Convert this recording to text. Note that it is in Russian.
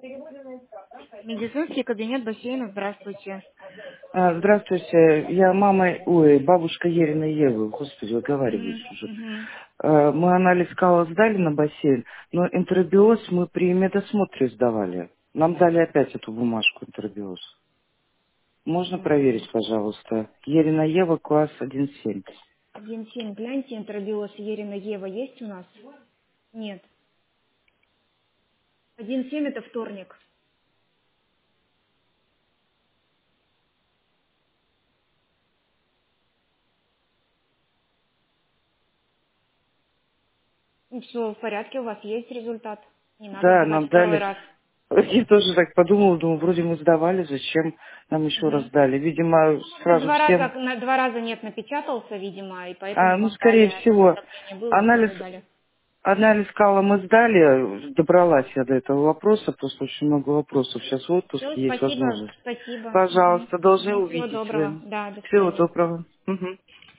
Медицинский кабинет бассейна, здравствуйте. Здравствуйте, я бабушка Ерина Евы, господи, выговариваюсь Мгм, уже. мгм. Мы анализ кала сдали на бассейн, но интербиоз мы при медосмотре сдавали. Нам дали опять эту бумажку интербиоз. Можно проверить, пожалуйста? Ерина Ева, класс 1.7. 1.7, гляньте, интербиоз Ерина Ева есть у нас? Нет. 1.7 это вторник. Все в порядке, у вас есть результат. Не надо Да, сдавать нам второй дали. раз. Я тоже так подумала, думаю, вроде мы сдавали, зачем нам еще раз Мгм. дали? Видимо, Ну, сразу всем... на два раза нет напечатался, видимо, и поэтому Ну, вам скорее дали, всего, давление было, анализ крови дали. Анализ кала мы сдали, добралась я до этого вопроса, просто очень много вопросов. Сейчас в Все, отпуске есть спасибо, возможность. спасибо. Пожалуйста, должны Всего увидеть доброго. вы. Да, до Всего свидания. доброго. Мгм.